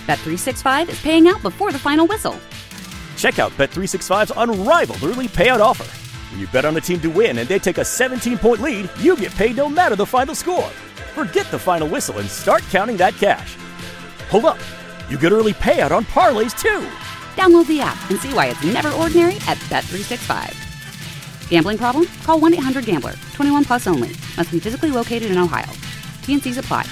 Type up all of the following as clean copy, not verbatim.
Bet365 is paying out before the final whistle. Check out Bet365's unrivaled early payout offer. When you bet on a team to win and they take a 17-point lead, you get paid no matter the final score. Forget the final whistle and start counting that cash. Hold up. You get early payout on parlays, too. Download the app and see why it's never ordinary at Bet365. Gambling problem? Call 1-800-GAMBLER. 21 plus only. Must be physically located in Ohio. T&Cs apply.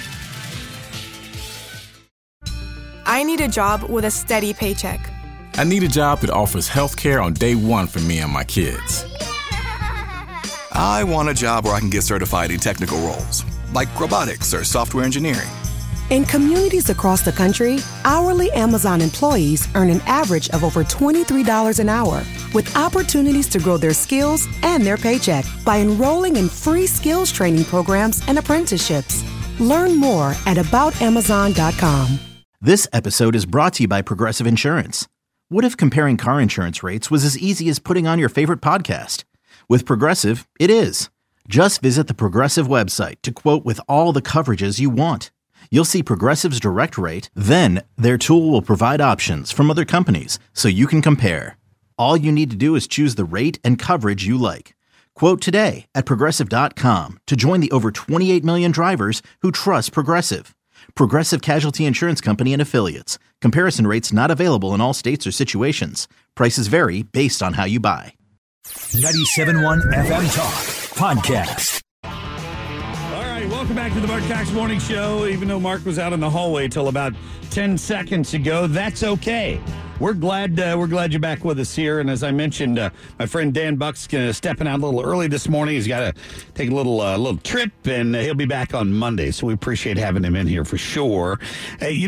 I need a job with a steady paycheck. I need a job that offers health care on day one for me and my kids. I want a job where I can get certified in technical roles, like robotics or software engineering. In communities across the country, hourly Amazon employees earn an average of over $23 an hour, with opportunities to grow their skills and their paycheck by enrolling in free skills training programs and apprenticeships. Learn more at aboutamazon.com. This episode is brought to you by Progressive Insurance. What if comparing car insurance rates was as easy as putting on your favorite podcast? With Progressive, it is. Just visit the Progressive website to quote with all the coverages you want. You'll see Progressive's direct rate, then their tool will provide options from other companies so you can compare. All you need to do is choose the rate and coverage you like. Quote today at Progressive.com to join the over 28 million drivers who trust Progressive. Progressive Casualty Insurance Company and Affiliates. Comparison rates not available in all states or situations. Prices vary based on how you buy. 97.1 FM Talk Podcast. Welcome back to the Mark Cox Morning Show. Even though Mark was out in the hallway till about 10 seconds ago, that's okay. We're glad you're back with us here. And as I mentioned, my friend Dan Buck's stepping out a little early this morning. He's got to take a little trip, and he'll be back on Monday. So we appreciate having him in here for sure. In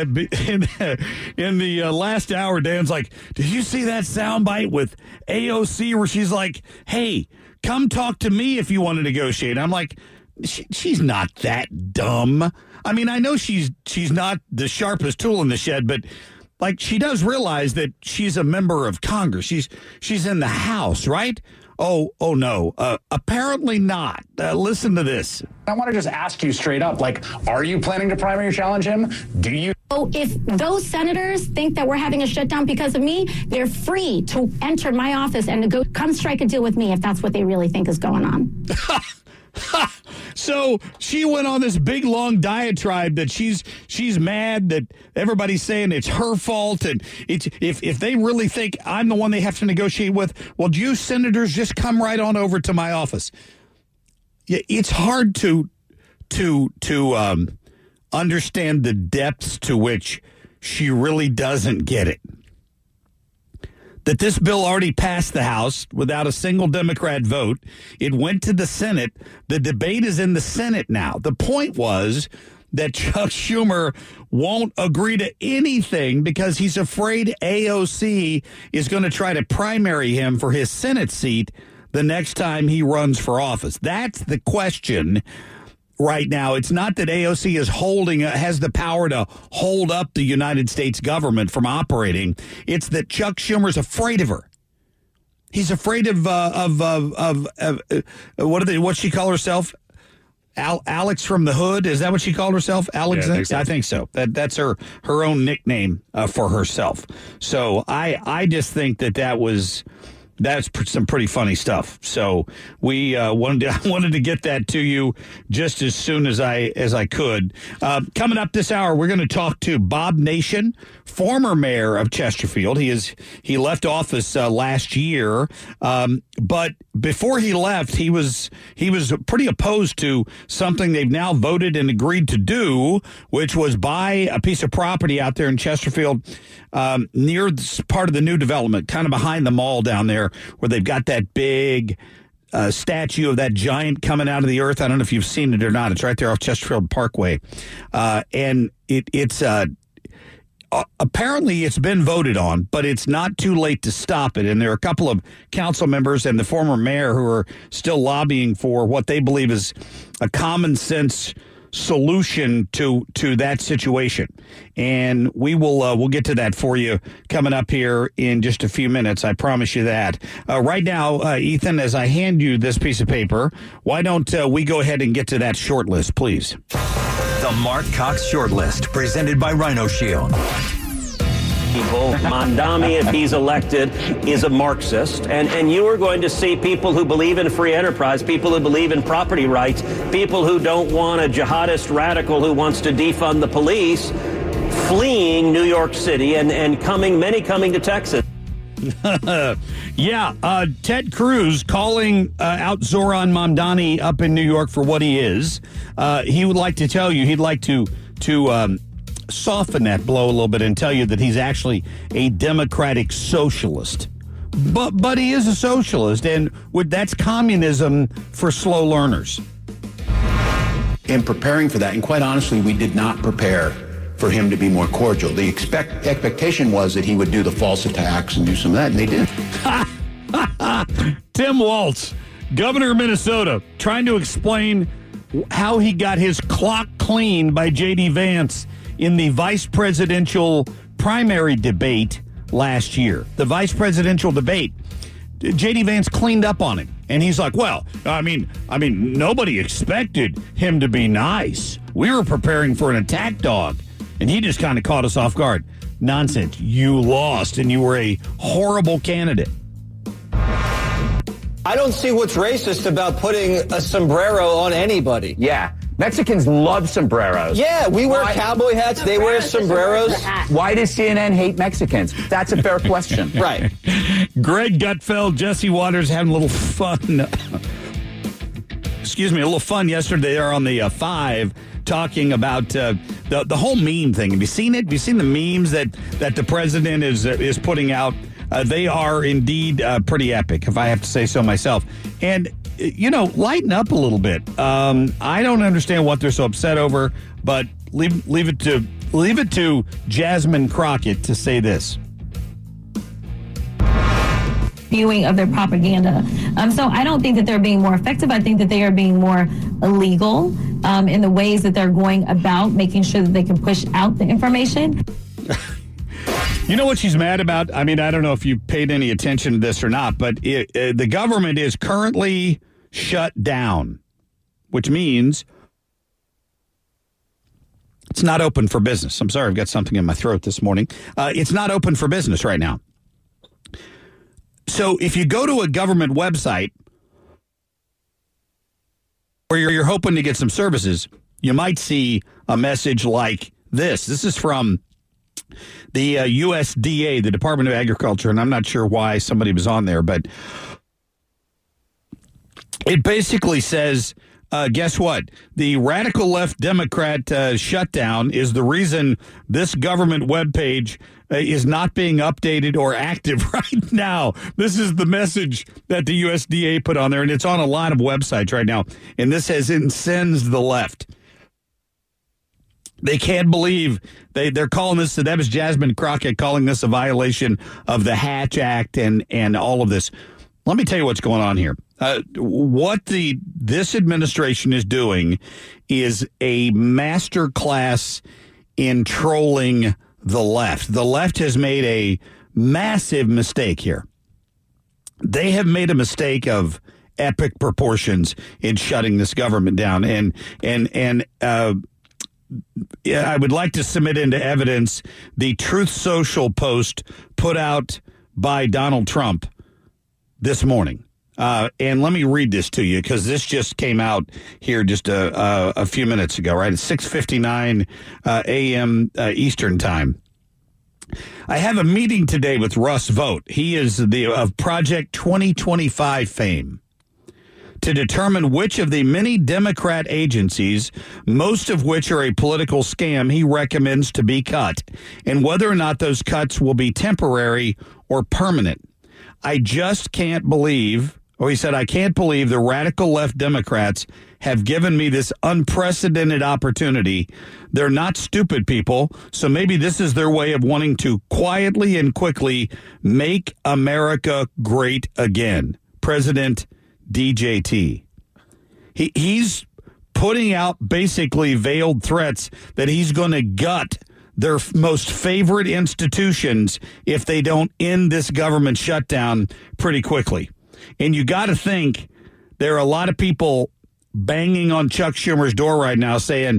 the last hour, Dan's like, "Did you see that soundbite with AOC where she's like, 'Hey, come talk to me if you want to negotiate'?" I'm like, She's not that dumb. I mean, I know she's not the sharpest tool in the shed, but like she does realize that she's a member of Congress. She's in the House, right? Oh no. Apparently not. Listen to this. I want to just ask you straight up, like, are you planning to primary challenge him? Do you? So if those senators think that we're having a shutdown because of me, they're free to enter my office and to go come strike a deal with me if that's what they really think is going on. So she went on this big, long diatribe that she's mad that everybody's saying it's her fault. And if they really think I'm the one they have to negotiate with, well, you senators just come right on over to my office. Yeah, it's hard to understand the depths to which she really doesn't get it. That this bill already passed the House without a single Democrat vote. It went to the Senate. The debate is in the Senate now. The point was that Chuck Schumer won't agree to anything because he's afraid AOC is going to try to primary him for his Senate seat the next time he runs for office. That's the question right now. It's not that AOC is has the power to hold up the United States government from operating. It's that Chuck Schumer's afraid of her. He's afraid of what's she call herself? Alex from the Hood? Is that what she called herself? Alex? Yeah, I think so. That's her own nickname for herself. So I just think that's some pretty funny stuff. So we wanted to get that to you just as soon as I could. Coming up this hour, we're going to talk to Bob Nation, former mayor of Chesterfield. He left office last year, but before he left, he was pretty opposed to something they've now voted and agreed to do, which was buy a piece of property out there in Chesterfield near part of the new development, kind of behind the mall down there, where they've got that big statue of that giant coming out of the earth. I don't know if you've seen it or not. It's right there off Chesterfield Parkway. And it's apparently it's been voted on, but it's not too late to stop it. And there are a couple of council members and the former mayor who are still lobbying for what they believe is a common sense solution to that situation. And we'll get to that for you coming up here in just a few minutes. I promise you that. Right now, Ethan, as I hand you this piece of paper, why don't we go ahead and get to that short list, please? The Mark Cox Shortlist, presented by Rhino Shield. People, Mamdani, if he's elected, is a Marxist. And you are going to see people who believe in free enterprise, people who believe in property rights, people who don't want a jihadist radical who wants to defund the police, fleeing New York City and many coming to Texas. Ted Cruz calling out Zoran Mamdani up in New York for what he is. He would like to tell you, he'd like to soften that blow a little bit and tell you that he's actually a democratic socialist. But he is a socialist, and that's communism for slow learners. In preparing for that, and quite honestly, we did not prepare for him to be more cordial. The expectation was that he would do the false attacks and do some of that, and they did. Tim Walz, governor of Minnesota, trying to explain how he got his clock cleaned by J.D. Vance in the vice presidential primary debate last year. The vice presidential debate, J.D. Vance cleaned up on him. And he's like, well, I mean, nobody expected him to be nice. We were preparing for an attack dog. And he just kind of caught us off guard. Nonsense. You lost, and you were a horrible candidate. I don't see what's racist about putting a sombrero on anybody. Yeah. Mexicans love sombreros. Yeah, we wear cowboy hats. They wear sombreros. Why does CNN hate Mexicans? That's a fair question. Right. Greg Gutfeld, Jesse Waters having a little fun. A little fun yesterday there on the 5, talking about the whole meme thing. Have you seen it? Have you seen the memes that the president is putting out? They are indeed pretty epic, if I have to say so myself. And, lighten up a little bit. I don't understand what they're so upset over, but leave it to Jasmine Crockett to say this. Viewing of their propaganda. So I don't think that they're being more effective. I think that they are being more illegal in the ways that they're going about making sure that they can push out the information. You know what she's mad about? I mean, I don't know if you paid any attention to this or not, but the government is currently shut down, which means it's not open for business. I'm sorry, I've got something in my throat this morning. It's not open for business right now. So if you go to a government website where you're hoping to get some services, you might see a message like this. This is from the USDA, the Department of Agriculture, and I'm not sure why somebody was on there, but it basically says, guess what? The radical left Democrat shutdown is the reason this government webpage is not being updated or active right now. This is the message that the USDA put on there, and it's on a lot of websites right now. And this has incensed the left. They can't believe they're calling this. That was Jasmine Crockett calling this a violation of the Hatch Act and all of this. Let me tell you what's going on here. What this administration is doing is a master class in trolling the left. The left has made a massive mistake here. They have made a mistake of epic proportions in shutting this government down. And I would like to submit into evidence the Truth Social post put out by Donald Trump this morning. And let me read this to you because this just came out here just a few minutes ago, right? At 6:59 a.m. Eastern time. I have a meeting today with Russ Vought. He is of Project 2025 fame, to determine which of the many Democrat agencies, most of which are a political scam, he recommends to be cut, and whether or not those cuts will be temporary or permanent. I just can't believe, he said, I can't believe the radical left Democrats have given me this unprecedented opportunity. They're not stupid people, so maybe this is their way of wanting to quietly and quickly make America great again. President DJT. He's putting out basically veiled threats that he's going to gut their most favorite institutions if they don't end this government shutdown pretty quickly. And you got to think there are a lot of people banging on Chuck Schumer's door right now saying,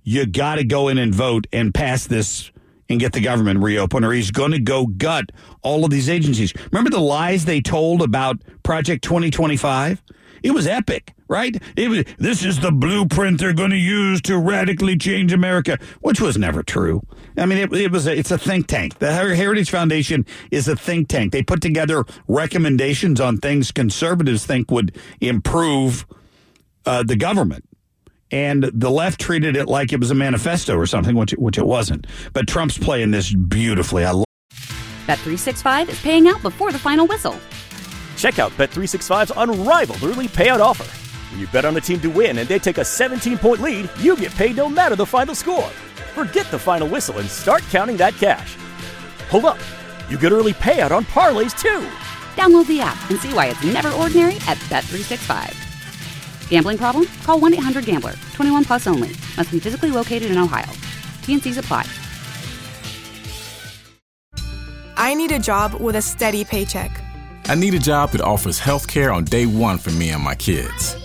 you got to go in and vote and pass this and get the government reopened, or he's going to go gut all of these agencies. Remember the lies they told about Project 2025? It was epic, right? This is the blueprint they're going to use to radically change America, which was never true. I mean, it's a think tank. The Heritage Foundation is a think tank. They put together recommendations on things conservatives think would improve the government. And the left treated it like it was a manifesto or something, which it wasn't. But Trump's playing this beautifully. Bet365 is paying out before the final whistle. Check out Bet365's unrivaled early payout offer. When you bet on a team to win and they take a 17-point lead, you get paid no matter the final score. Forget the final whistle and start counting that cash. Hold up. You get early payout on parlays, too. Download the app and see why it's never ordinary at Bet365. Gambling problem? Call 1-800-GAMBLER. 21 plus only. Must be physically located in Ohio. T&Cs apply. I need a job with a steady paycheck. I need a job that offers health care on day one for me and my kids.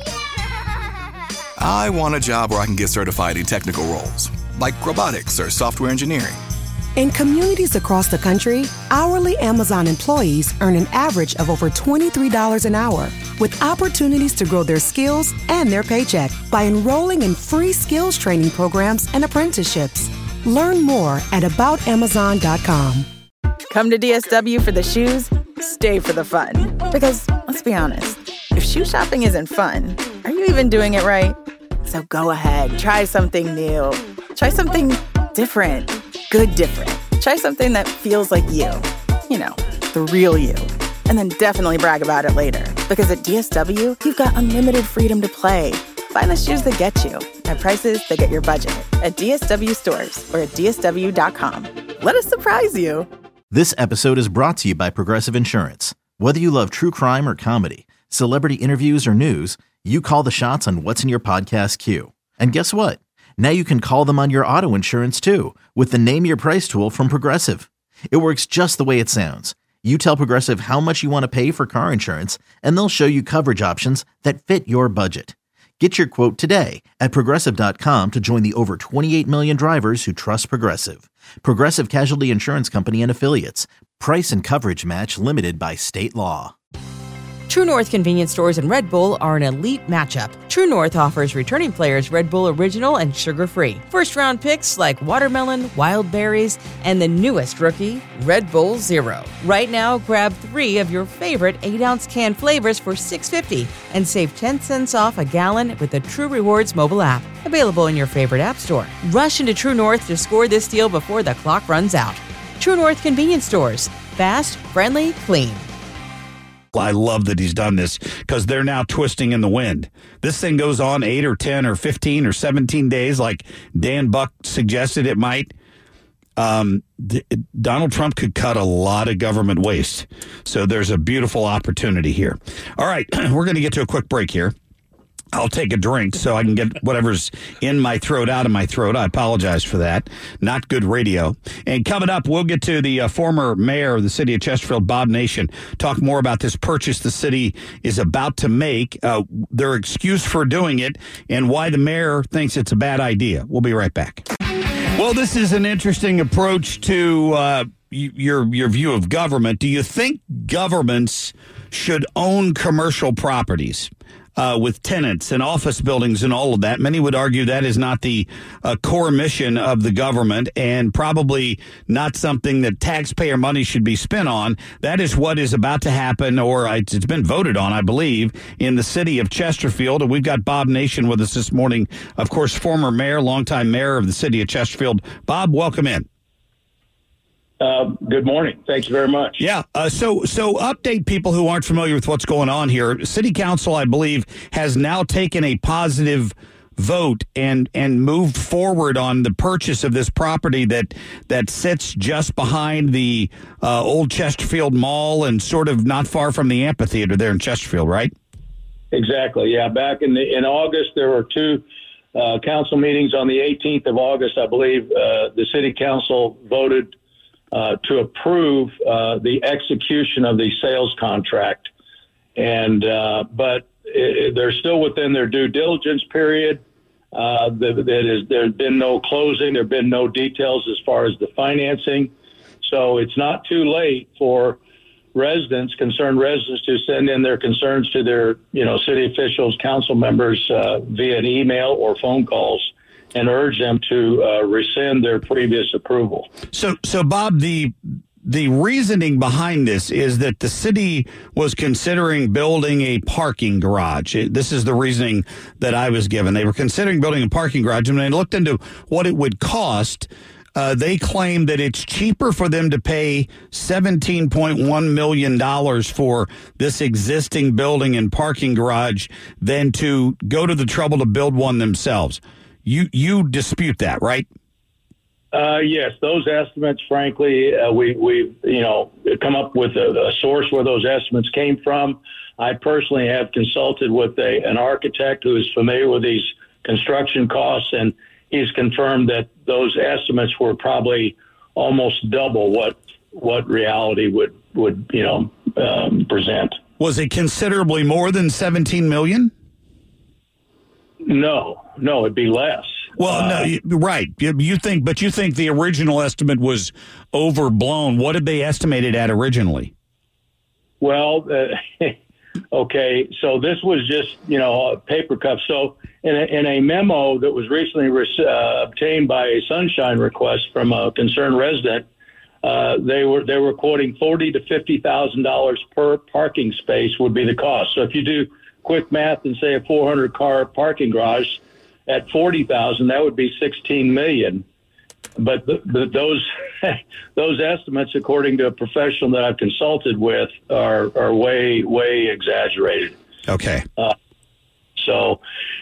I want a job where I can get certified in technical roles, like robotics or software engineering. In communities across the country, hourly Amazon employees earn an average of over $23 an hour, with opportunities to grow their skills and their paycheck by enrolling in free skills training programs and apprenticeships. Learn more at aboutamazon.com. Come to DSW for the shoes, stay for the fun. Because, let's be honest, if shoe shopping isn't fun, are you even doing it right? So go ahead, try something new. Try something different. Good different. Try something that feels like you. You know, the real you. And then definitely brag about it later. Because at DSW, you've got unlimited freedom to play. Find the shoes that get you at prices that get your budget at DSW stores or at DSW.com. Let us surprise you. This episode is brought to you by Progressive Insurance. Whether you love true crime or comedy, celebrity interviews or news, you call the shots on what's in your podcast queue. And guess what? Now you can call them on your auto insurance too with the Name Your Price tool from Progressive. It works just the way it sounds. You tell Progressive how much you want to pay for car insurance, and they'll show you coverage options that fit your budget. Get your quote today at Progressive.com to join the over 28 million drivers who trust Progressive. Progressive Casualty Insurance Company and Affiliates. Price and coverage match limited by state law. True North convenience stores and Red Bull are an elite matchup. True North offers returning players Red Bull Original and sugar-free. First-round picks like watermelon, wild berries, and the newest rookie, Red Bull Zero. Right now, grab 3 of your favorite 8-ounce can flavors for $6.50 and save 10 cents off a gallon with the True Rewards mobile app. Available in your favorite app store. Rush into True North to score this deal before the clock runs out. True North convenience stores. Fast, friendly, clean. I love that he's done this because they're now twisting in the wind. This thing goes on 8 or 10 or 15 or 17 days like Dan Buck suggested it might. Donald Trump could cut a lot of government waste. So there's a beautiful opportunity here. All right, we're going to get to a quick break here. I'll take a drink so I can get whatever's in my throat out of my throat. I apologize for that. Not good radio. And coming up, we'll get to the former mayor of the city of Chesterfield, Bob Nation, talk more about this purchase the city is about to make, their excuse for doing it, and why the mayor thinks it's a bad idea. We'll be right back. Well, this is an interesting approach to your view of government. Do you think governments should own commercial properties? With tenants and office buildings and all of that. Many would argue that is not the core mission of the government and probably not something that taxpayer money should be spent on. That is what is about to happen, or it's been voted on, I believe, in the city of Chesterfield. And we've got Bob Nation with us this morning, of course, former mayor, longtime mayor of the city of Chesterfield. Bob, welcome in. Good morning. Thank you very much. Yeah. So update people who aren't familiar with what's going on here. City Council, I believe, has now taken a positive vote and moved forward on the purchase of this property that sits just behind the old Chesterfield Mall and sort of not far from the amphitheater there in Chesterfield, right? Exactly. Yeah. Back in August, there were 2 council meetings. On the 18th of August, I believe, the City Council voted to approve the execution of the sales contract. And but they're still within their due diligence period. There's been no closing. There have been no details as far as the financing. So it's not too late for concerned residents, to send in their concerns to their, city officials, council members via an email or phone calls, and urge them to rescind their previous approval. So Bob, the reasoning behind this is that the city was considering building a parking garage. This is the reasoning that I was given. They were considering building a parking garage, and when they looked into what it would cost, they claim that it's cheaper for them to pay $17.1 million for this existing building and parking garage than to go to the trouble to build one themselves. You dispute that, right? Yes, those estimates, frankly, we've come up with a source where those estimates came from. I personally have consulted with an architect who is familiar with these construction costs, and he's confirmed that those estimates were probably almost double what reality would present. Was it considerably more than $17 million? No, it'd be less. Well, no, right. You think the original estimate was overblown. What did they estimate it at originally? Well, okay, so this was just, a paper cut. So in a memo that was recently obtained by a sunshine request from a concerned resident, they were quoting $40,000 to $50,000 per parking space would be the cost. So if you do quick math and say a 400-car parking garage at $40,000, that would be $16 million. But those estimates, according to a professional that I've consulted with, are way exaggerated. Okay. So,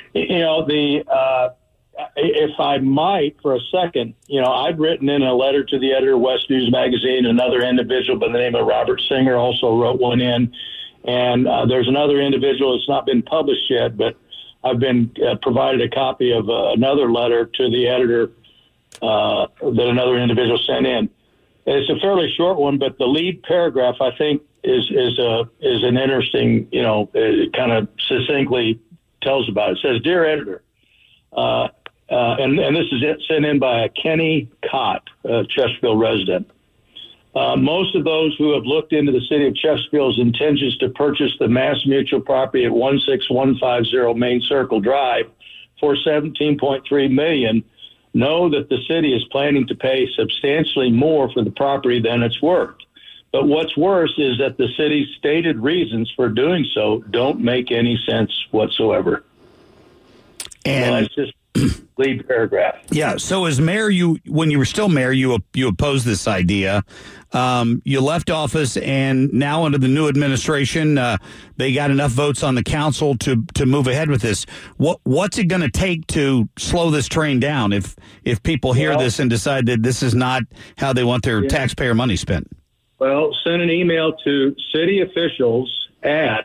if I might for a second, I've written in a letter to the editor of West News Magazine. Another individual by the name of Robert Singer also wrote one in. And there's another individual that's not been published yet, but I've been provided a copy of another letter to the editor that another individual sent in. It's a fairly short one, but the lead paragraph, I think, is an interesting, it kind of succinctly tells about it. It says, "Dear editor," and this is sent in by a Kenny Cott, a Chesterfield resident. Most of those who have looked into the city of Chesterfield's intentions to purchase the Mass Mutual property at 16150 Main Circle Drive for $17.3 million know that the city is planning to pay substantially more for the property than it's worth. But what's worse is that the city's stated reasons for doing so don't make any sense whatsoever. And well, that's just lead paragraph. Yeah. So as mayor, when you were still mayor, you opposed this idea. You left office, and now under the new administration, they got enough votes on the council to move ahead with this. What's it going to take to slow this train down if people hear this and decide that this is not how they want their taxpayer money spent? Well, send an email to city officials at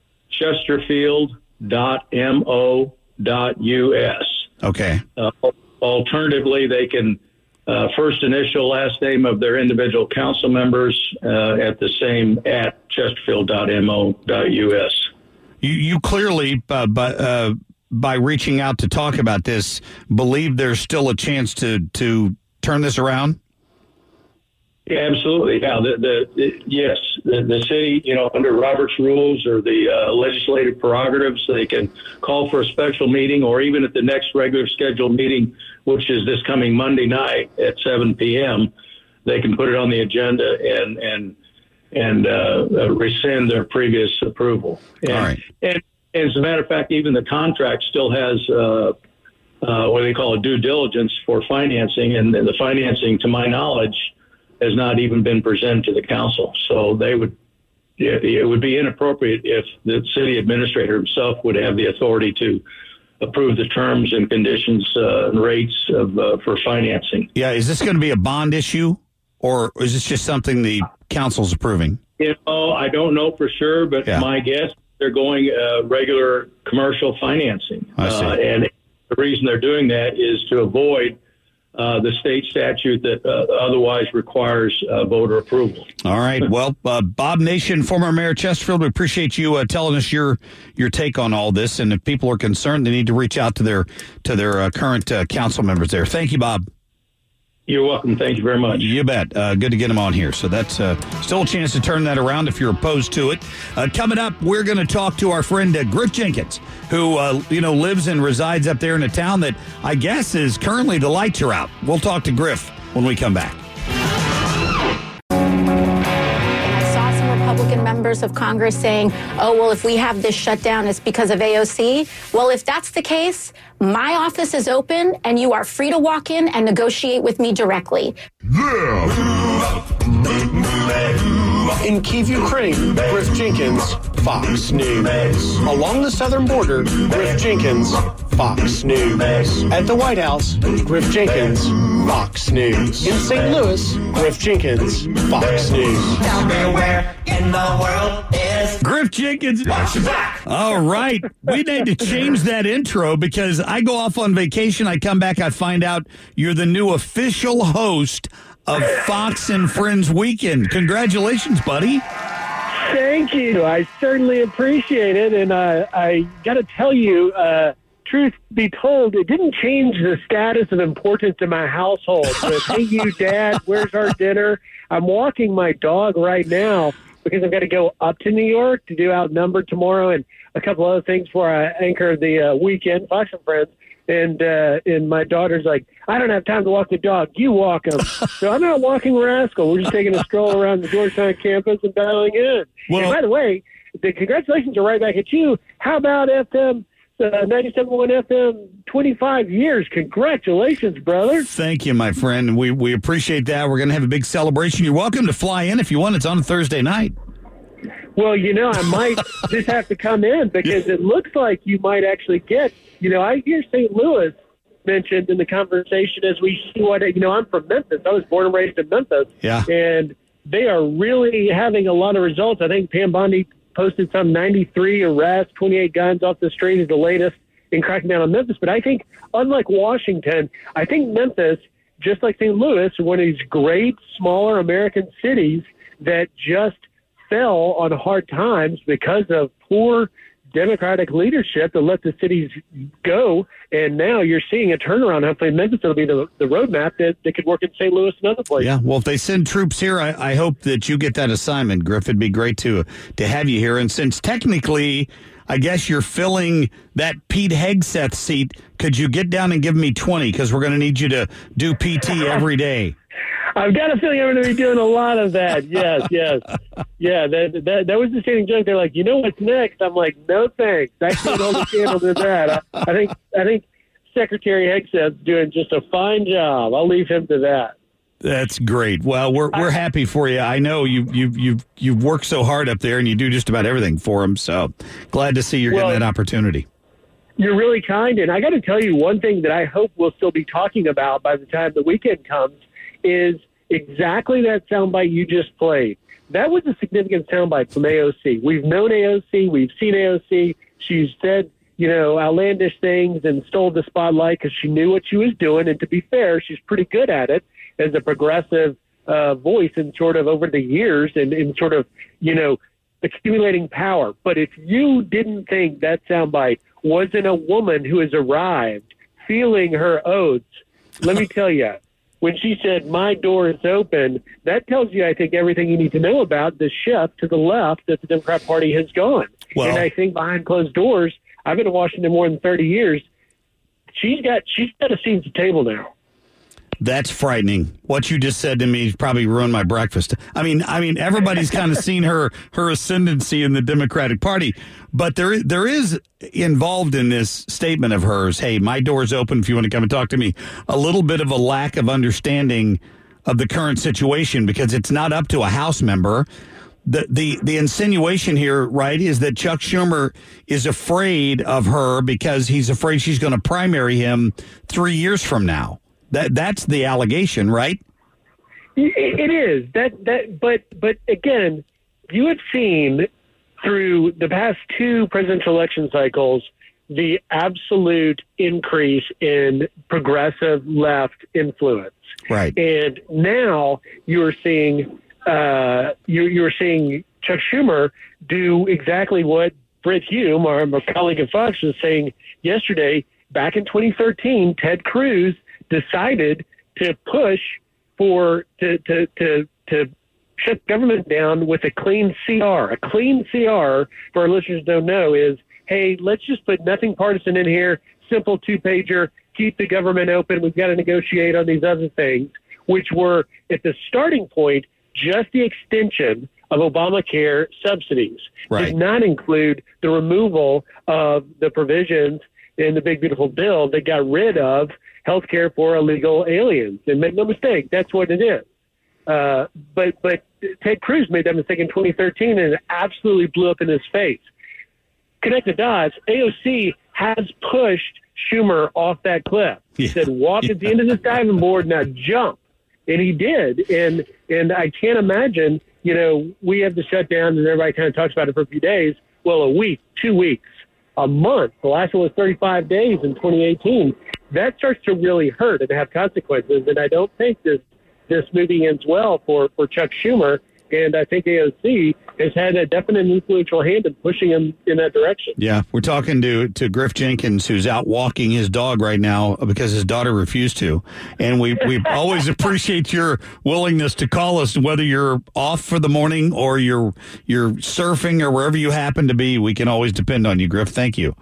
chesterfield.mo.us. Okay. Alternatively, they can first initial, last name of their individual council members at the same at chesterfield.mo.us. You clearly, by reaching out to talk about this, believe there's still a chance to turn this around? Yeah, absolutely. Yeah, yes, the city, under Robert's rules or the legislative prerogatives, they can call for a special meeting, or even at the next regular scheduled meeting, which is this coming Monday night at 7 p.m., they can put it on the agenda and rescind their previous approval. And, all right. And as a matter of fact, even the contract still has what they call a due diligence for financing, and the financing, to my knowledge, has not even been presented to the council. So it would be inappropriate if the city administrator himself would have the authority to approve the terms and conditions and rates for financing. Yeah, is this going to be a bond issue, or is this just something the council's approving? I don't know for sure, but my guess, they're going regular commercial financing. I see. And the reason they're doing that is to avoid the state statute that otherwise requires voter approval. All right. Well, Bob Nation, former Mayor Chesterfield, we appreciate you telling us your take on all this. And if people are concerned, they need to reach out to their current council members there. Thank you, Bob. You're welcome. Thank you very much. You bet. Good to get him on here. So that's still a chance to turn that around if you're opposed to it. Coming up, we're going to talk to our friend Griff Jenkins, who lives and resides up there in a town that I guess is currently the lights are out. We'll talk to Griff when we come back. Republican members of Congress saying, oh, well, if we have this shutdown, it's because of AOC. Well, if that's the case, my office is open and you are free to walk in and negotiate with me directly. In Kyiv, Ukraine, Griff Jenkins, Fox News. Along the southern border, Griff Jenkins, Fox News. At the White House, Griff Jenkins, Fox News. In St. Louis, Griff Jenkins, Fox News. Tell me where in the world is Griff Jenkins. Watch your back. All right. We need to change that intro because I go off on vacation. I come back. I find out you're the new official host of Fox and Friends Weekend. Congratulations, buddy. Thank you. I certainly appreciate it. And I got to tell you, truth be told, it didn't change the status of importance in my household. But, hey, you, Dad, where's our dinner? I'm walking my dog right now because I've got to go up to New York to do Outnumbered tomorrow and a couple other things before I anchor the weekend, Fox and Friends. And my daughter's like, I don't have time to walk the dog. You walk him. So I'm not walking Rascal. We're just taking a stroll around the Georgetown campus and dialing in. Well, and by the way, the congratulations are right back at you. How about FM 97.1 FM 25 years? Congratulations, brother. Thank you, my friend. We appreciate that. We're going to have a big celebration. You're welcome to fly in if you want. It's on a Thursday night. Well, I might just have to come in because it looks like you might actually get, I hear St. Louis mentioned in the conversation as we see I'm from Memphis. I was born and raised in Memphis. Yeah. And they are really having a lot of results. I think Pam Bondi posted some 93 arrests, 28 guns off the street is the latest in cracking down on Memphis. But I think, unlike Washington, I think Memphis, just like St. Louis, are one of these great, smaller American cities that just fell on hard times because of poor Democratic leadership that let the cities go. And now you're seeing a turnaround. Hopefully Memphis will be the roadmap that could work in St. Louis and other places. Yeah, well, if they send troops here, I hope that you get that assignment, Griff. It'd be great to have you here. And since technically, I guess you're filling that Pete Hegseth seat, could you get down and give me 20? Because we're going to need you to do PT every day. I've got a feeling I'm going to be doing a lot of that. Yes. Yeah, that was the standing joke. They're like, what's next? I'm like, no thanks. I can't hold a candle to that. I think Secretary Hegseth's doing just a fine job. I'll leave him to that. That's great. Well, we're happy for you. I know you've worked so hard up there, and you do just about everything for them. So glad to see you're getting that opportunity. You're really kind, and I got to tell you one thing that I hope we'll still be talking about by the time the weekend comes is exactly that soundbite you just played. That was a significant soundbite from AOC. We've known AOC. We've seen AOC. She's said, outlandish things and stole the spotlight because she knew what she was doing. And to be fair, she's pretty good at it as a progressive voice and sort of over the years and sort of, accumulating power. But if you didn't think that soundbite wasn't a woman who has arrived feeling her oaths, let me tell you, when she said, my door is open, that tells you, I think, everything you need to know about the shift to the left that the Democrat Party has gone. Well, and I think behind closed doors, I've been in Washington more than 30 years, she's got a seat at the table now. That's frightening. What you just said to me probably ruined my breakfast. I mean, everybody's kind of seen her ascendancy in the Democratic Party, but there is involved in this statement of hers, hey, my door's open if you want to come and talk to me, a little bit of a lack of understanding of the current situation because it's not up to a House member. The insinuation here, right, is that Chuck Schumer is afraid of her because he's afraid she's going to primary him 3 years from now. That's the allegation, right? It is. But again, you have seen through the past two presidential election cycles the absolute increase in progressive left influence. Right. And now you're seeing you're seeing Chuck Schumer do exactly what Brit Hume, our colleague at Fox, was saying yesterday. Back in 2013, Ted Cruz decided to push to shut government down with a clean CR. A clean CR, for our listeners who don't know, is, hey, let's just put nothing partisan in here, simple two-pager, keep the government open, we've got to negotiate on these other things, which were, at the starting point, just the extension of Obamacare subsidies. Right. Did not include the removal of the provisions in the big, beautiful bill that got rid of health care for illegal aliens. And make no mistake, that's what it is. But Ted Cruz made that mistake in 2013, and it absolutely blew up in his face. Connect the dots. AOC has pushed Schumer off that cliff. He said, walk at the end of this diving board, now jump. And he did. And I can't imagine, we have the shutdown, and everybody kind of talks about it for a few days. Well, a week, 2 weeks, a month. The last one was 35 days in 2018. That starts to really hurt and have consequences. And I don't think this movie ends well for Chuck Schumer. And I think AOC has had a definite influential hand in pushing him in that direction. Yeah, we're talking to Griff Jenkins, who's out walking his dog right now because his daughter refused to. And we always appreciate your willingness to call us, whether you're off for the morning or you're surfing or wherever you happen to be. We can always depend on you, Griff. Thank you.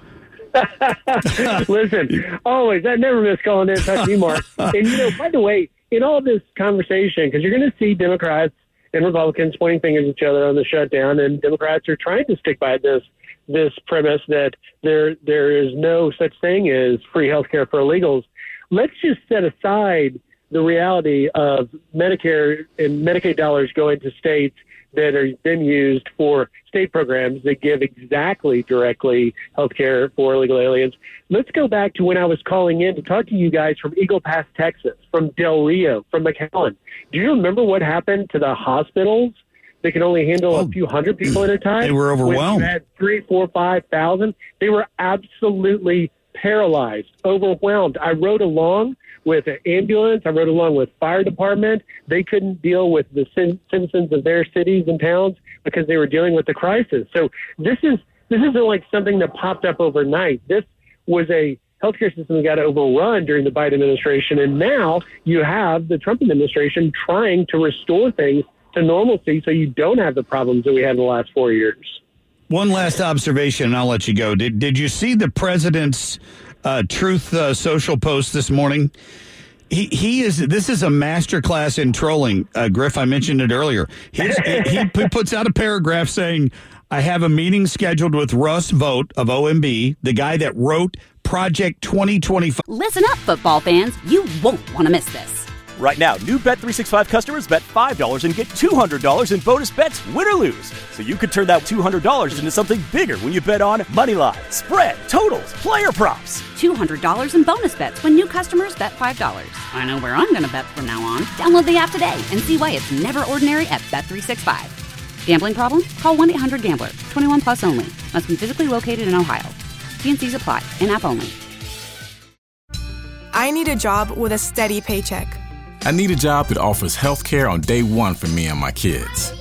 Listen, always. I never miss calling in. Talk to you, Mark. And, by the way, in all this conversation, because you're going to see Democrats and Republicans pointing fingers at each other on the shutdown, and Democrats are trying to stick by this premise that there is no such thing as free health care for illegals. Let's just set aside the reality of Medicare and Medicaid dollars going to states that are then used for state programs that give directly health care for illegal aliens. Let's go back to when I was calling in to talk to you guys from Eagle Pass, Texas, from Del Rio, from McAllen. Do you remember what happened to the hospitals that can only handle a few hundred people at a time? They were overwhelmed. When you had 3,000, 4,000, 5,000. They were absolutely paralyzed, overwhelmed. I rode along with an ambulance. I rode along with fire department. They couldn't deal with the citizens of their cities and towns because they were dealing with the crisis. So this isn't like something that popped up overnight. This was a healthcare system that got overrun during the Biden administration, and now you have the Trump administration trying to restore things to normalcy so you don't have the problems that we had in the last 4 years. One last observation, and I'll let you go. Did you see the president's Truth Social post this morning? This is a masterclass in trolling. Griff, I mentioned it earlier. He puts out a paragraph saying, I have a meeting scheduled with Russ Vought of OMB, the guy that wrote Project 2025. Listen up, football fans. You won't want to miss this. Right now, new Bet365 customers bet $5 and get $200 in bonus bets, win or lose. So you could turn that $200 into something bigger when you bet on money line, spread, totals, player props. $200 in bonus bets when new customers bet $5. I know where I'm going to bet from now on. Download the app today and see why it's never ordinary at Bet365. Gambling problem? Call 1-800-GAMBLER. 21 plus only. Must be physically located in Ohio. T&Cs apply. In-app only. I need a job with a steady paycheck. I need a job that offers health care on day one for me and my kids.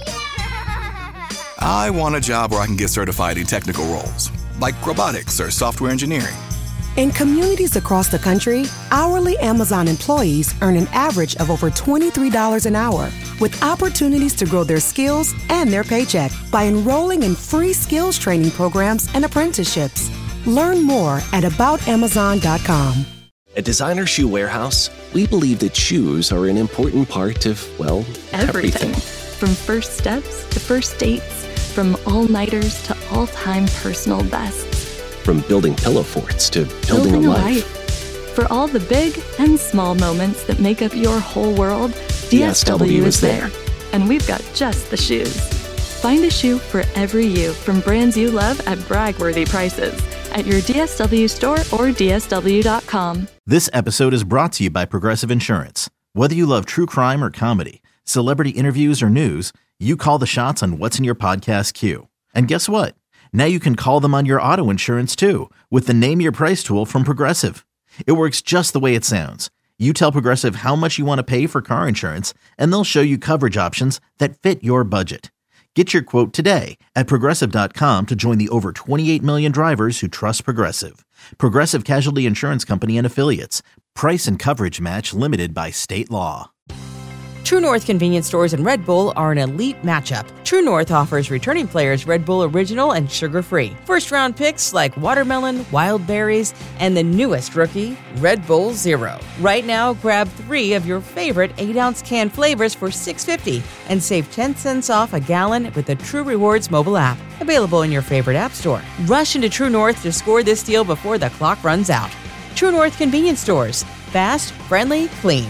I want a job where I can get certified in technical roles, like robotics or software engineering. In communities across the country, hourly Amazon employees earn an average of over $23 an hour, with opportunities to grow their skills and their paycheck by enrolling in free skills training programs and apprenticeships. Learn more at aboutamazon.com. At Designer Shoe Warehouse, we believe that shoes are an important part of, well, everything. From first steps to first dates, from all-nighters to all-time personal bests. From building pillow forts to building a life. For all the big and small moments that make up your whole world, DSW is there. And we've got just the shoes. Find a shoe for every you from brands you love at brag-worthy prices at your DSW store or DSW.com. This episode is brought to you by Progressive Insurance. Whether you love true crime or comedy, celebrity interviews or news, you call the shots on what's in your podcast queue. And guess what? Now you can call them on your auto insurance too with the Name Your Price tool from Progressive. It works just the way it sounds. You tell Progressive how much you want to pay for car insurance, and they'll show you coverage options that fit your budget. Get your quote today at Progressive.com to join the over 28 million drivers who trust Progressive. Progressive Casualty Insurance Company and Affiliates. Price and coverage match limited by state law. True North convenience stores and Red Bull are an elite matchup. True North offers returning players Red Bull Original and sugar-free. First-round picks like watermelon, wild berries, and the newest rookie, Red Bull Zero. Right now, grab 3 of your favorite 8-ounce can flavors for $6.50 and save 10 cents off a gallon with the True Rewards mobile app. Available in your favorite app store. Rush into True North to score this deal before the clock runs out. True North convenience stores. Fast, friendly, clean.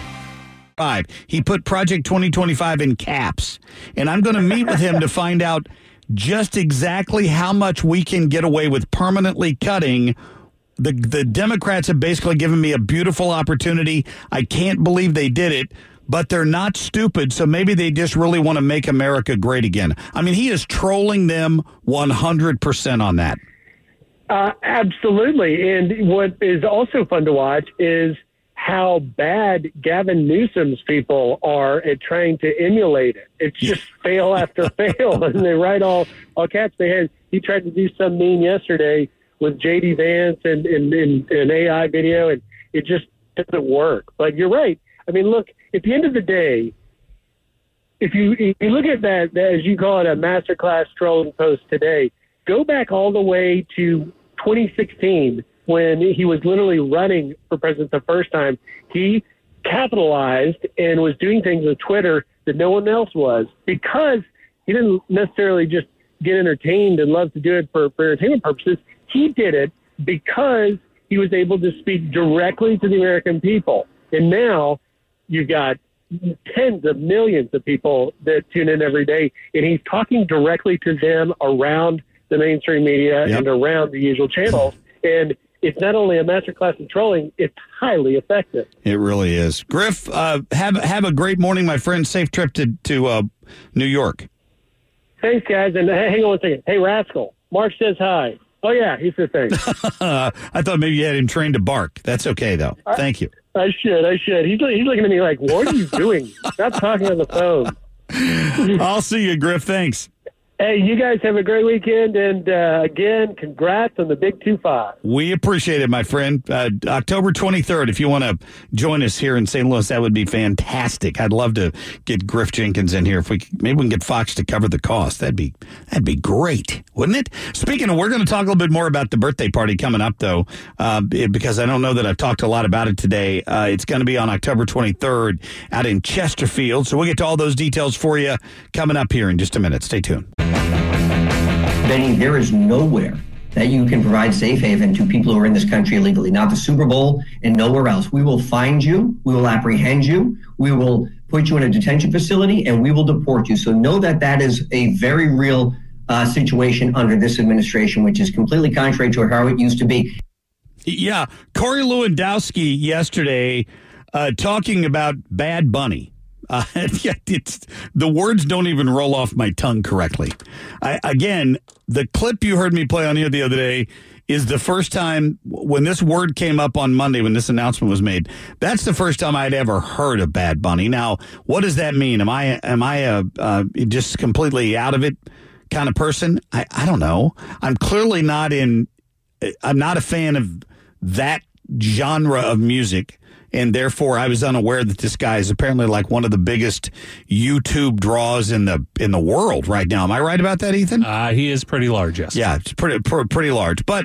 He put Project 2025 in caps, and I'm going to meet with him to find out just exactly how much we can get away with permanently cutting. The Democrats have basically given me a beautiful opportunity. I can't believe they did it, but they're not stupid, so maybe they just really want to make America great again. I mean, he is trolling them 100% on that. Absolutely, and what is also fun to watch is how bad Gavin Newsom's people are at trying to emulate it. It's just fail after fail, and they write all caps. He tried to do some meme yesterday with J.D. Vance and an AI video, and it just doesn't work. But you're right. I mean, look, at the end of the day, if you look at that, as you call it, a masterclass trolling post today, go back all the way to 2016, when he was literally running for president the first time. He capitalized and was doing things with Twitter that no one else was, because he didn't necessarily just get entertained and love to do it for entertainment purposes. He did it because he was able to speak directly to the American people. And now you've got tens of millions of people that tune in every day, and he's talking directly to them around the mainstream media and around the usual channels. And it's not only a masterclass in trolling, it's highly effective. It really is. Griff, have a great morning, my friend. Safe trip to New York. Thanks, guys. And hang on one second. Hey, Rascal, Mark says hi. Oh, yeah, he says thanks. I thought maybe you had him trained to bark. That's okay, though. Thank you. I should. He's looking at me like, what are you doing? Stop talking on the phone. I'll see you, Griff. Thanks. Hey, you guys have a great weekend, and again, congrats on the Big 2-5. We appreciate it, my friend. October 23rd, if you want to join us here in St. Louis, that would be fantastic. I'd love to get Griff Jenkins in here. Maybe we can get Fox to cover the cost. That'd be great, wouldn't it? Speaking of, we're going to talk a little bit more about the birthday party coming up, though, because I don't know that I've talked a lot about it today. It's going to be on October 23rd out in Chesterfield, so we'll get to all those details for you coming up here in just a minute. Stay tuned. Benny, there is nowhere that you can provide safe haven to people who are in this country illegally, not the Super Bowl and nowhere else. We will find you, we will apprehend you, we will put you in a detention facility, and we will deport you. So know that that is a very real situation under this administration, which is completely contrary to how it used to be. Yeah, Corey Lewandowski yesterday talking about Bad Bunny. The words don't even roll off my tongue correctly. Again, the clip you heard me play on here the other day is the first time when this word came up on Monday, when this announcement was made. That's the first time I'd ever heard of Bad Bunny. Now, what does that mean? Am I just completely out of it kind of person? I don't know. I'm clearly not I'm not a fan of that genre of music. And therefore, I was unaware that this guy is apparently like one of the biggest YouTube draws in the world right now. Am I right about that, Ethan? He is pretty large, yes. Yeah, it's pretty large. But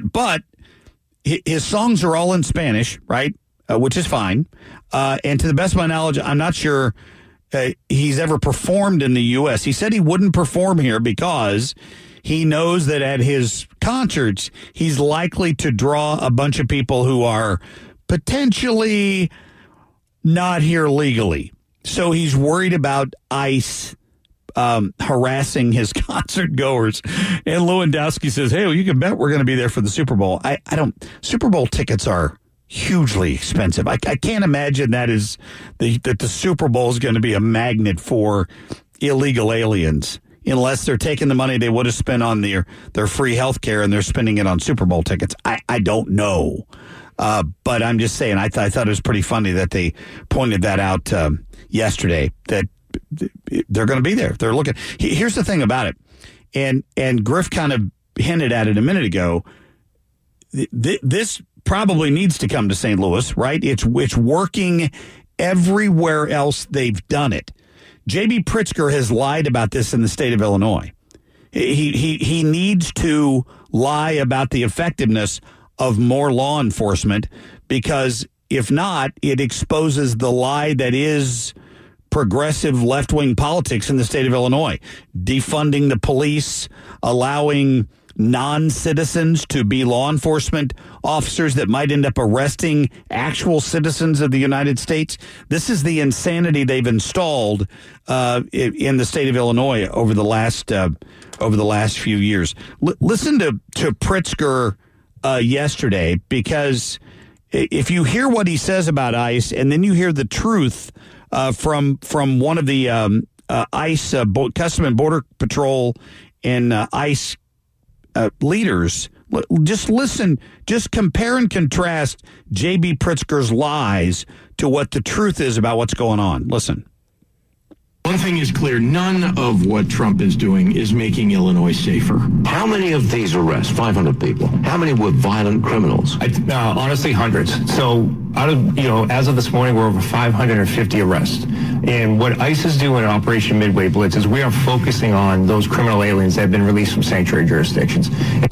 his songs are all in Spanish, right? Which is fine. And to the best of my knowledge, I'm not sure he's ever performed in the U.S. He said he wouldn't perform here because he knows that at his concerts, he's likely to draw a bunch of people who are potentially not here legally. So he's worried about ICE harassing his concert goers. And Lewandowski says, hey, well, you can bet we're going to be there for the Super Bowl. Super Bowl tickets are hugely expensive. I can't imagine that the Super Bowl is going to be a magnet for illegal aliens unless they're taking the money they would have spent on their free health care and they're spending it on Super Bowl tickets. I don't know. But I'm just saying, I thought it was pretty funny that they pointed that out yesterday, that they're going to be there. They're looking. Here's the thing about it, and Griff kind of hinted at it a minute ago. This probably needs to come to St. Louis, right? It's working everywhere else they've done it. J.B. Pritzker has lied about this in the state of Illinois. He needs to lie about the effectiveness of more law enforcement, because if not, it exposes the lie that is progressive left-wing politics in the state of Illinois. Defunding the police, allowing non-citizens to be law enforcement officers that might end up arresting actual citizens of the United States. This is the insanity they've installed in the state of Illinois over the last few years. Listen to Pritzker yesterday, because if you hear what he says about ICE and then you hear the truth from one of the ICE Customs and Border Patrol and ICE leaders, just listen, just compare and contrast J.B. Pritzker's lies to what the truth is about what's going on. Listen. One thing is clear, none of what Trump is doing is making Illinois safer. How many of these arrests, 500 people, how many were violent criminals? Honestly, hundreds. So out of, as of this morning, we're over 550 arrests. And what ICE is doing in Operation Midway Blitz is we are focusing on those criminal aliens that have been released from sanctuary jurisdictions.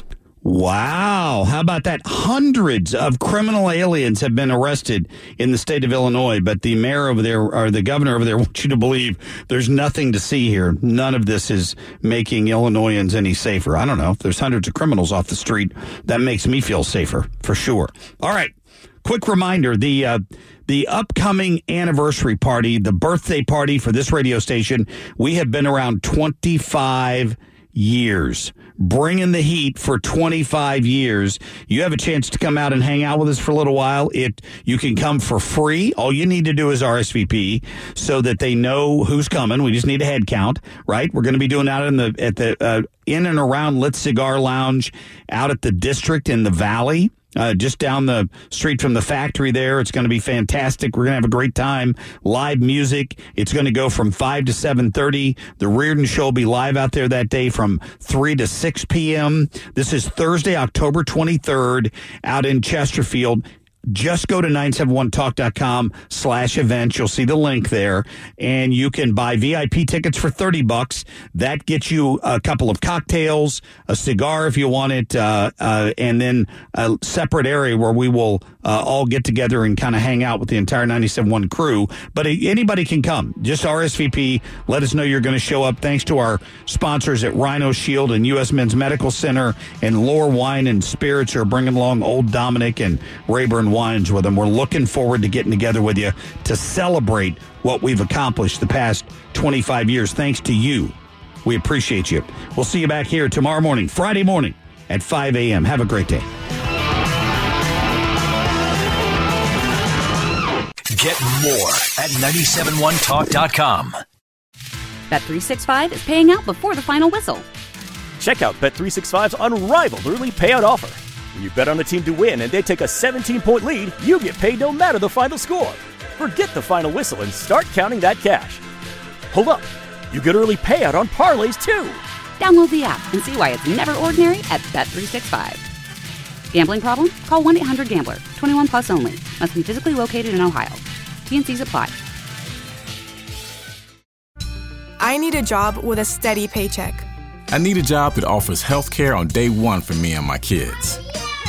Wow. How about that? Hundreds of criminal aliens have been arrested in the state of Illinois, but the mayor over there, or the governor over there, wants you to believe there's nothing to see here. None of this is making Illinoisans any safer. I don't know. If there's hundreds of criminals off the street, that makes me feel safer, for sure. All right. Quick reminder, the upcoming anniversary party, the birthday party for this radio station, we have been around 25 years, bringing the heat for 25 years. You have a chance to come out and hang out with us for a little while. You can come for free. All you need to do is RSVP so that they know who's coming. We just need a head count, right? We're going to be doing that in and around Lit Cigar Lounge out at the District in the Valley. Just down the street from the factory there. It's going to be fantastic. We're going to have a great time. Live music. It's going to go from 5 to 7:30. The Reardon Show will be live out there that day from 3 to 6 p.m. This is Thursday, October 23rd, out in Chesterfield. Just go to 971talk.com/events. You'll see the link there, and you can buy VIP tickets for $30. That gets you a couple of cocktails, a cigar if you want it, and then a separate area where we will all get together and kind of hang out with the entire 97.1 crew. But anybody can come. Just RSVP. Let us know you're going to show up. Thanks to our sponsors at Rhino Shield and U.S. Men's Medical Center and Lore Wine and Spirits, who are bringing along Old Dominic and Rayburn wines with them. We're looking forward to getting together with you to celebrate what we've accomplished the past 25 years. Thanks to you. We appreciate you. We'll see you back here tomorrow morning, Friday morning at 5 a.m. Have a great day. Get more at 971talk.com. Bet365 is paying out before the final whistle. Check out Bet365's unrivaled early payout offer. When you bet on a team to win and they take a 17-point lead, you get paid no matter the final score. Forget the final whistle and start counting that cash. Hold up. You get early payout on parlays, too. Download the app and see why it's never ordinary at Bet365. Gambling problem? Call 1-800-GAMBLER. 21 plus only. Must be physically located in Ohio. T&Cs apply. I need a job with a steady paycheck. I need a job that offers health care on day one for me and my kids.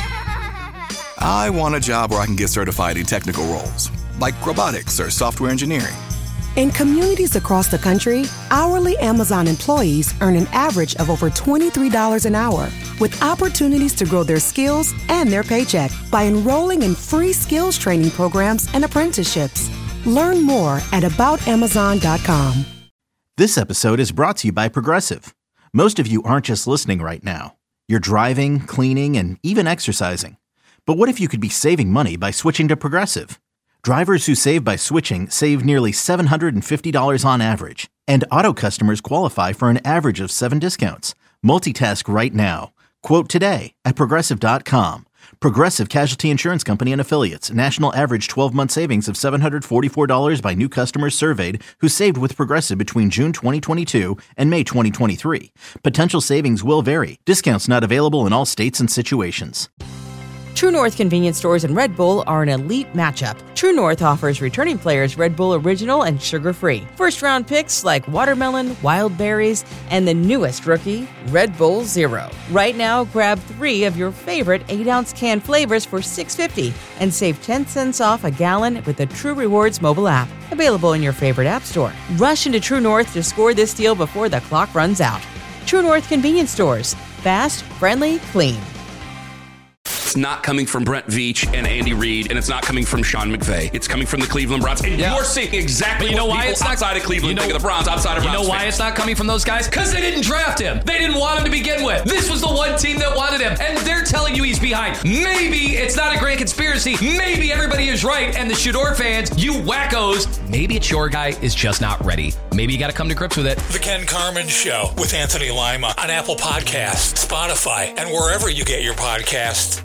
I want a job where I can get certified in technical roles, like robotics or software engineering. In communities across the country, hourly Amazon employees earn an average of over $23 an hour, with opportunities to grow their skills and their paycheck by enrolling in free skills training programs and apprenticeships. Learn more at aboutamazon.com. This episode is brought to you by Progressive. Most of you aren't just listening right now. You're driving, cleaning, and even exercising. But what if you could be saving money by switching to Progressive? Drivers who save by switching save nearly $750 on average. And auto customers qualify for an average of 7 discounts. Multitask right now. Quote today at Progressive.com. Progressive Casualty Insurance Company and Affiliates. National average 12-month savings of $744 by new customers surveyed who saved with Progressive between June 2022 and May 2023. Potential savings will vary. Discounts not available in all states and situations. True North convenience stores and Red Bull are an elite matchup. True North offers returning players Red Bull Original and sugar-free. First-round picks like watermelon, wild berries, and the newest rookie, Red Bull Zero. Right now, grab 3 of your favorite 8-ounce can flavors for $6.50 and save 10 cents off a gallon with the True Rewards mobile app. Available in your favorite app store. Rush into True North to score this deal before the clock runs out. True North convenience stores. Fast, friendly, clean. It's not coming from Brent Veach and Andy Reid, and it's not coming from Sean McVay. It's coming from the Cleveland Browns. And you're seeing exactly what people outside of Cleveland think of the Browns, outside of Browns. You know why it's not coming from those guys? Because they didn't draft him. They didn't want him to begin with. This was the one team that wanted him, and they're telling you he's behind. Maybe it's not a grand conspiracy. Maybe everybody is right, and the Shador fans, you wackos, maybe it's your guy is just not ready. Maybe you got to come to grips with it. The Ken Carman Show with Anthony Lima on Apple Podcasts, Spotify, and wherever you get your podcasts.